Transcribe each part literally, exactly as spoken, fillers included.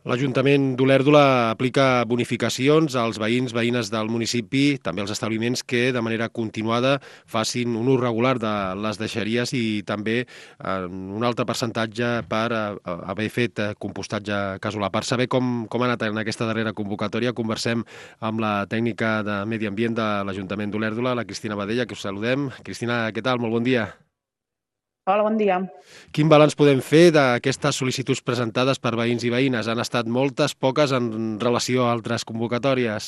L'Ajuntament d'Olèrdola aplica bonificacions als veïns, veïnes del municipi, també als establiments que de manera continuada facin un ús regular de les deixeries i també un altre percentatge per haver fet compostatge casolà. Per saber com, com ha anat en aquesta darrera convocatòria, conversem amb la tècnica de Medi Ambient de l'Ajuntament d'Olèrdola, la Cristina Badella, que us saludem. Cristina, què tal? Molt bon dia. Hola, bon dia. Quin balanç podem fer d'aquestes sol·licituds presentades per veïns i veïnes? Han estat moltes, poques en relació a altres convocatòries?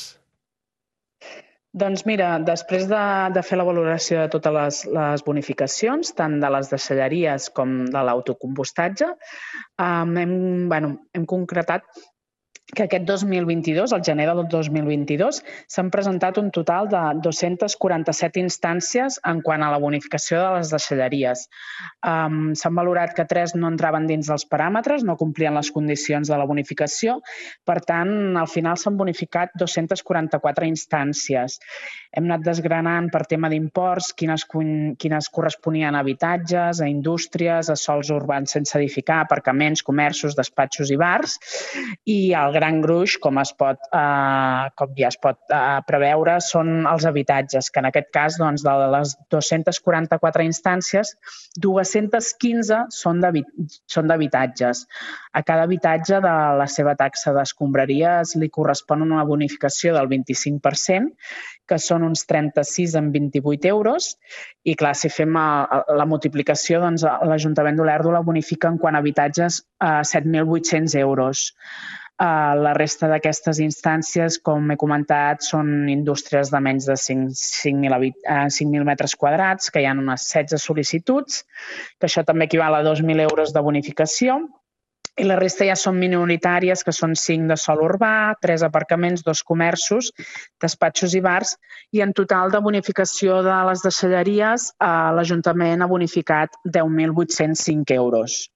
Doncs mira, després de, de fer la valoració de totes les, les bonificacions, tant de les deixalleries com de l'autocompostatge, eh, hem, bueno, hem concretat que aquest dos mil vint-i-dos, al gener del dos mil vint-i-dos, s'han presentat un total de dos-centes quaranta-set instàncies en quant a la bonificació de les deixalleries. Um, s'han valorat que tres no entraven dins dels paràmetres, no complien les condicions de la bonificació, per tant, al final s'han bonificat dos-centes quaranta-quatre instàncies. Hem anat desgranant per tema d'imports quines, quines corresponien a habitatges, a indústries, a sols urbans sense edificar, aparcaments, comerços, despatxos i bars, i el gran gruix, com, es pot, eh, com ja es pot eh, preveure, són els habitatges, que en aquest cas, doncs, de les dos-centes quaranta-quatre instàncies, dos-centes quinze són d'habitatges. A cada habitatge de la seva taxa d'escombraries li correspon una bonificació del vint-i-cinc per cent, que són uns trenta-sis amb vint-i-vuit euros, i clar, si fem la multiplicació, doncs l'Ajuntament d'Olèrdola bonifica en quant a habitatges a set mil vuit-cents euros. Uh, la resta d'aquestes instàncies, com he comentat, són indústries de menys de cinc mil metres quadrats, que hi ha unes setze sol·licituds, que això també equival a dos mil euros de bonificació, i la resta ja són minoritàries, que són cinc de sòl urbà, tres aparcaments, dos comerços, despatxos i bars, i en total de bonificació de les deixalleries, uh, l'Ajuntament ha bonificat deu mil vuit-cents cinc euros.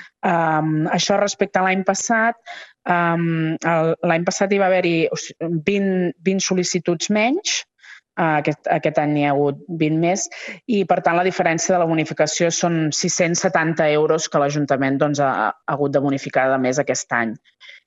Um, això respecte a l'any passat, um, l'any passat hi va haver-hi vint, vint sol·licituds menys, uh, aquest, aquest any hi ha hagut vint més, i per tant la diferència de la bonificació són sis-cents setanta euros que l'Ajuntament doncs, ha, ha hagut de bonificar de més aquest any.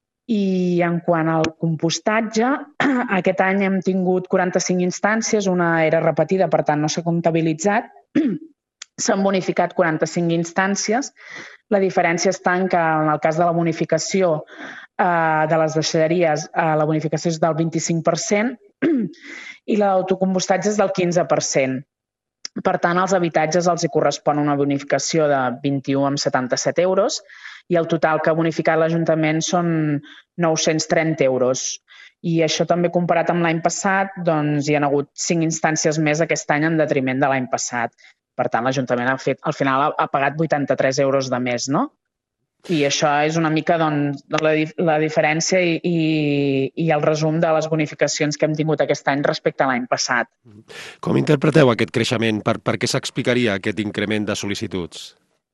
I en quant al compostatge, aquest any hem tingut quaranta-cinc instàncies, una era repetida, per tant no s'ha comptabilitzat. S'han bonificat quaranta-cinc instàncies. La diferència està en que en el cas de la bonificació eh, de les deixalleries, eh, la bonificació és del vint-i-cinc per cent i l'autocompostatge és del quinze per cent. Per tant, als habitatges els hi correspon una bonificació de vint-i-u coma setanta-set euros i el total que ha bonificat l'Ajuntament són nou-cents trenta euros. I això també comparat amb l'any passat, doncs hi ha hagut cinc instàncies més aquest any en detriment de l'any passat. Per tant, l'Ajuntament ha fet, al final ha pagat vuitanta-tres euros de més, no? I això és una mica doncs, la, la diferència i, i, i el resum de les bonificacions que hem tingut aquest any respecte a l'any passat. Com interpreteu aquest creixement? Per, per què s'explicaria aquest increment de sol·licituds?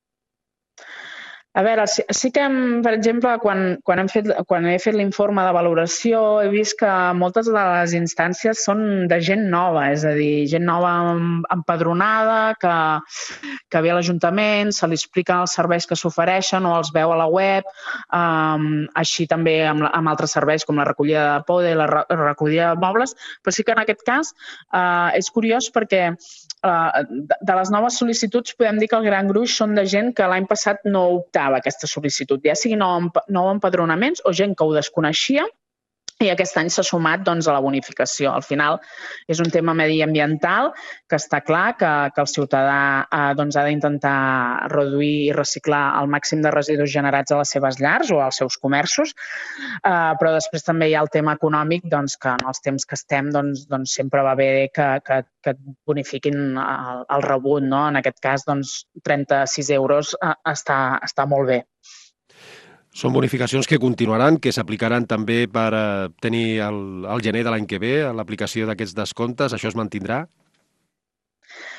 A veure, sí, sí que, per exemple, quan, quan, hem fet, quan he fet l'informe de valoració he vist que moltes de les instàncies són de gent nova, és a dir, gent nova empadronada, que, que ve a l'Ajuntament, se li expliquen els serveis que s'ofereixen o els veu a la web, um, així també amb, amb altres serveis com la recollida de poda i la recollida de mobles, però sí que en aquest cas uh, és curiós perquè uh, de les noves sol·licituds podem dir que el gran gruix són de gent que l'any passat no optava aquesta sol·licitud, ja sigui nou, nou empadronaments o gent que ho desconeixia i aquest any s'ha sumat doncs, a la bonificació. Al final és un tema mediambiental que està clar que, que el ciutadà eh, doncs, ha d'intentar reduir i reciclar el màxim de residus generats a les seves llars o als seus comerços, eh, però després també hi ha el tema econòmic doncs, que en els temps que estem doncs, doncs, sempre va bé que, que, que et bonifiquin el, el rebut, no? En aquest cas doncs, trenta-sis euros eh, està, està molt bé. Són bonificacions que continuaran, que s'aplicaran també per eh, tenir el, el gener de l'any que ve l'aplicació d'aquests descomptes. Això es mantindrà?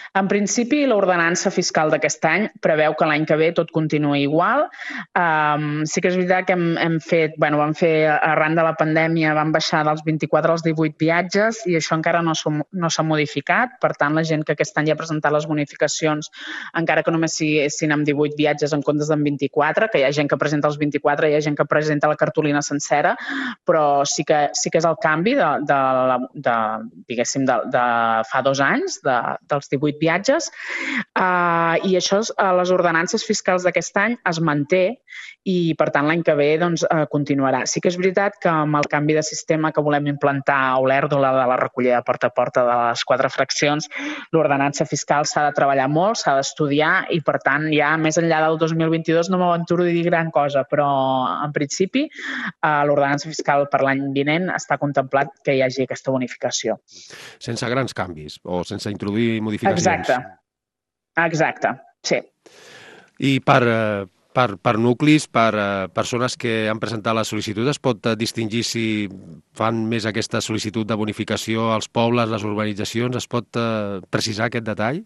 En principi, l'ordenança fiscal d'aquest any preveu que l'any que ve tot continuï igual. Um, sí que és veritat que hem, hem fet, bueno, vam fer, arran de la pandèmia, vam baixar dels vint-i-quatre als divuit viatges i això encara no s'ha no s'ha modificat. Per tant, la gent que aquest any ha presentat les bonificacions, encara que només siguin amb divuit viatges en comptes d'en vint-i-quatre, que hi ha gent que presenta els vint-i-quatre, hi ha gent que presenta la cartolina sencera, però sí que, sí que és el canvi de, de, de, diguéssim, de, de fa dos anys, de, dels divuit viatges, uh, i això, uh, les ordenances fiscals d'aquest any es manté i, per tant, l'any que ve doncs, uh, continuarà. Sí que és veritat que amb el canvi de sistema que volem implantar a Olèrdola de la recollida porta a porta de les quatre fraccions, l'ordenança fiscal s'ha de treballar molt, s'ha d'estudiar i, per tant, ja més enllà del dos mil vint-i-dos no m'aventuro a dir gran cosa, però en principi uh, l'ordenança fiscal per l'any vinent està contemplat que hi hagi aquesta bonificació. Sense grans canvis o sense introduir modificacions. Exacte, exacte, sí. I per, per, per nuclis, per uh, persones que han presentat la sol·licitud, es pot distingir si fan més aquesta sol·licitud de bonificació als pobles, les urbanitzacions? Es pot uh, precisar aquest detall?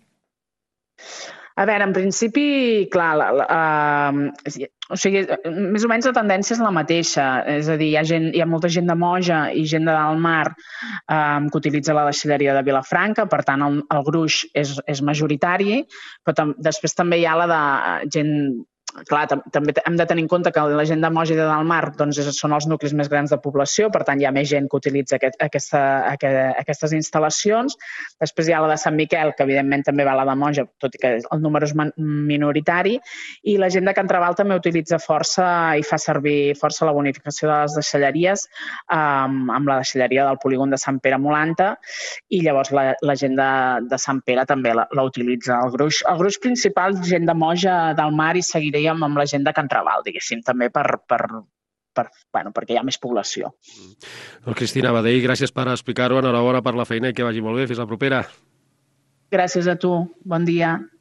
A veure, en principi, clar, la, la, uh, o sigui, més o menys la tendència és la mateixa. És a dir, hi ha, gent, hi ha molta gent de Moja i gent de Dalt Mar um, que utilitza la deixalleria de Vilafranca, per tant, el, el gruix és, és majoritari, però tam després també hi ha la de gent... Clar, també hem de tenir en compte que la gent de Moja i de Dalt Mar doncs, són els nuclis més grans de població, per tant hi ha més gent que utilitza aquest, aquesta, aquestes instal·lacions. Després hi ha la de Sant Miquel, que evidentment també va a la de Moja, tot i que el número és minoritari, i la gent de Can Traval també utilitza força i fa servir força la bonificació de les deixalleries um, amb la deixalleria del polígon de Sant Pere Molanta, i llavors la, la gent de, de Sant Pere també la, la utilitza. El gruix, el gruix principal, gent de Moja, Dalt Mar, i seguiré amb la gent de Can Traval, diguéssim, també per, per, per, bueno, perquè hi ha més població. Doncs Cristina Badell, gràcies per explicar-ho, enhorabona per la feina i que vagi molt bé. Fins la propera. Gràcies a tu. Bon dia.